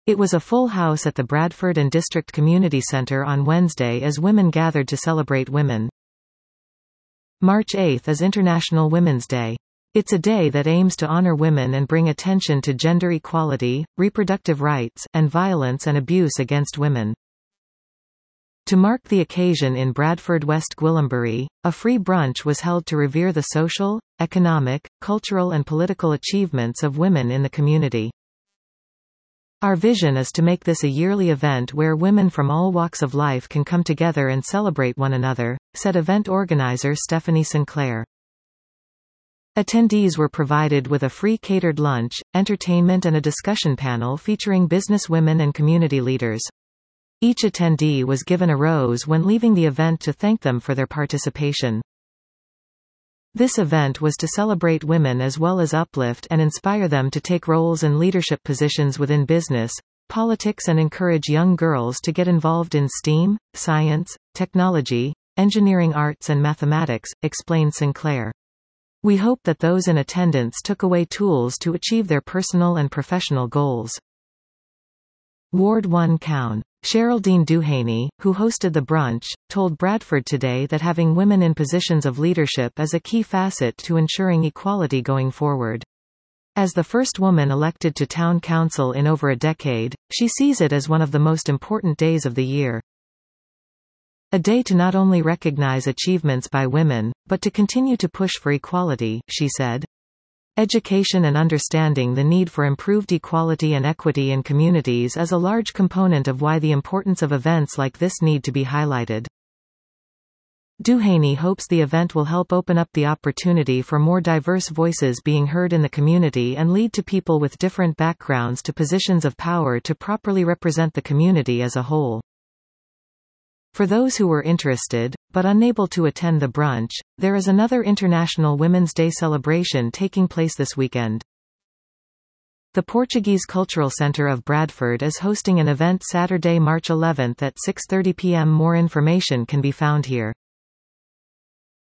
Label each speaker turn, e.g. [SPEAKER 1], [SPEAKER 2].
[SPEAKER 1] It was a full house at the Bradford and District Community Centre on Wednesday as women gathered to celebrate women. March 8 is International Women's Day. It's a day that aims to honor women and bring attention to gender equality, reproductive rights, and violence and abuse against women. To mark the occasion in Bradford, West Gwillimbury, a free brunch was held to revere the social, economic, cultural and political achievements of women in the community. Our vision is to make this a yearly event where women from all walks of life can come together and celebrate one another, said event organizer Stephanie Sinclair. Attendees were provided with a free catered lunch, entertainment and a discussion panel featuring businesswomen and community leaders. Each attendee was given a rose when leaving the event to thank them for their participation. This event was to celebrate women as well as uplift and inspire them to take roles in leadership positions within business, politics and encourage young girls to get involved in STEAM, science, technology, engineering, arts and mathematics, explained Sinclair. We hope that those in attendance took away tools to achieve their personal and professional goals. Ward 1 Cown. Sheraldine Duhaney, who hosted the brunch, told Bradford Today that having women in positions of leadership is a key facet to ensuring equality going forward. As the first woman elected to town council in over a decade, she sees it as one of the most important days of the year. A day to not only recognize achievements by women, but to continue to push for equality, she said. Education and understanding the need for improved equality and equity in communities is a large component of why the importance of events like this need to be highlighted. Duhaney hopes the event will help open up the opportunity for more diverse voices being heard in the community and lead to people with different backgrounds to positions of power to properly represent the community as a whole. For those who were interested, but unable to attend the brunch, there is another International Women's Day celebration taking place this weekend. The Portuguese Cultural Centre of Bradford is hosting an event Saturday, March 11 at 6:30 p.m. More information can be found here.